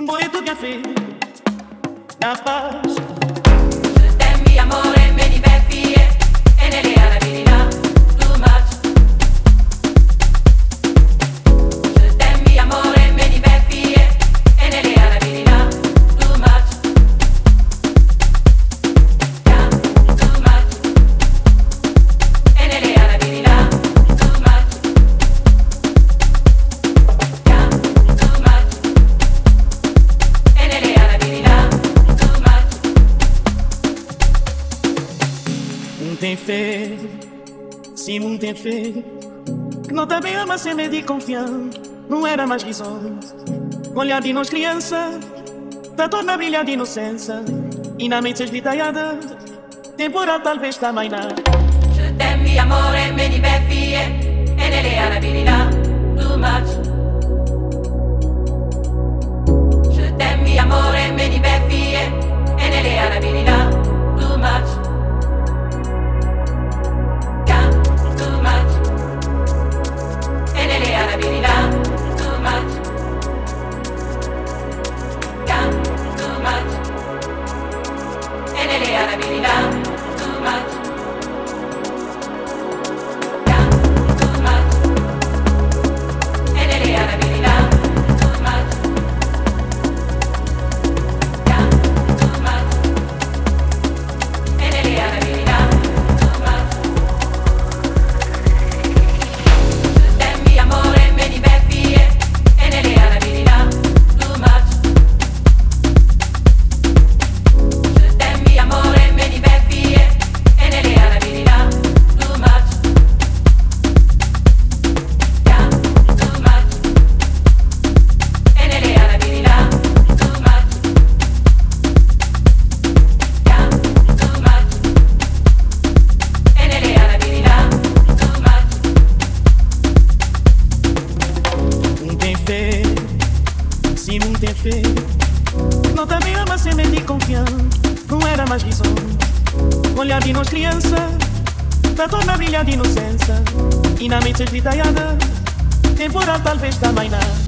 Foi tudo bien fait, la page. Je t'aime mi amore, meni be fie, e nelle arabilità, too much. Je t'aime mi amore, meni be fie, e nelle arabilità, too much. Yeah, too much. E nelle arabilità, too much. Yeah, too much. E nelle arabilità, too much. Tem fé, sim, não tem fé. Não também ama sem medo e confiança. Não era mais visões. Olhar de nós criança, da torna a brilhar de inocência. E na mente esvitalhada, temporal talvez também não. Je t'aime mi amore, meni be fie, e nelle arabilità, too much. Je t'aime mi amore, meni be fie, e nelle arabilità, too much. Yeah, too much. E nelle arabilità, too much. Yeah, too much. E nelle arabilità, too much. Yeah, too much. E nelle arabilità, too much. Yeah, too much. E nelle arabilità, too much. Je t'aime mi amore, meni be fie, e nelle arabilità, too much. Je t'aime mi amore, meni be fie, e nelle arabilità, too much. Yeah, too much. E nelle arabilità, too much. Yeah, too much. E nelle arabilità, too much. Não tem fé, sim, não tem fé. Não também ama sem medo e confiança. Não era mais visões. Olhar de nós criança, da torna a brilhar de inocência. E na mente esvitalhada, temporal talvez também não.